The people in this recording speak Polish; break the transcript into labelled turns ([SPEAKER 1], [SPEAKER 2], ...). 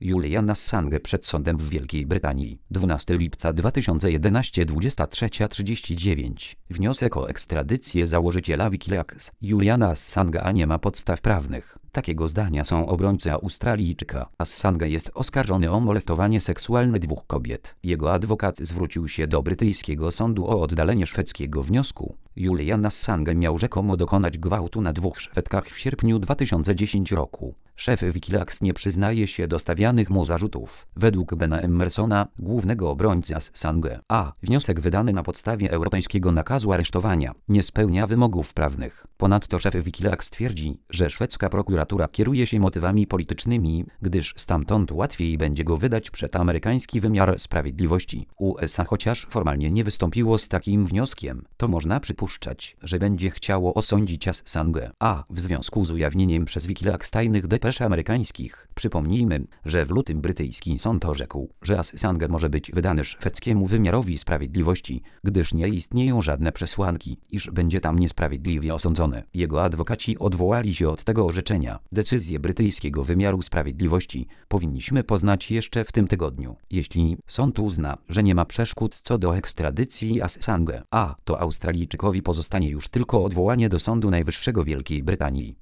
[SPEAKER 1] Julian Assange przed sądem w Wielkiej Brytanii. 12 lipca 2011 23:39. Wniosek o ekstradycję założyciela Wikileaks Juliana Assange'a nie ma podstaw prawnych. Takiego zdania są obrońcy Australijczyka. Assange jest oskarżony o molestowanie seksualne 2 kobiet. Jego adwokat zwrócił się do brytyjskiego sądu o oddalenie szwedzkiego wniosku. Julian Assange miał rzekomo dokonać gwałtu na 2 Szwedkach w sierpniu 2010 roku. Szef Wikileaks nie przyznaje się do stawianych mu zarzutów. Według Bena Emersona, głównego obrońcy Assange, wniosek wydany na podstawie europejskiego nakazu aresztowania nie spełnia wymogów prawnych. Ponadto szef Wikileaks twierdzi, że szwedzka prokuratura kieruje się motywami politycznymi, gdyż stamtąd łatwiej będzie go wydać przed amerykański wymiar sprawiedliwości. USA chociaż formalnie nie wystąpiło z takim wnioskiem, to można przypuszczać, że będzie chciało osądzić Assange, w związku z ujawnieniem przez Wikileaks tajnych depesz amerykańskich. Przypomnijmy, że w lutym brytyjski sąd orzekł, że Assange może być wydany szwedzkiemu wymiarowi sprawiedliwości, gdyż nie istnieją żadne przesłanki, iż będzie tam niesprawiedliwie osądzony. Jego adwokaci odwołali się od tego orzeczenia. Decyzję brytyjskiego wymiaru sprawiedliwości powinniśmy poznać jeszcze w tym tygodniu. Jeśli sąd uzna, że nie ma przeszkód co do ekstradycji Assange, to Australijczykowi pozostanie już tylko odwołanie do Sądu Najwyższego Wielkiej Brytanii.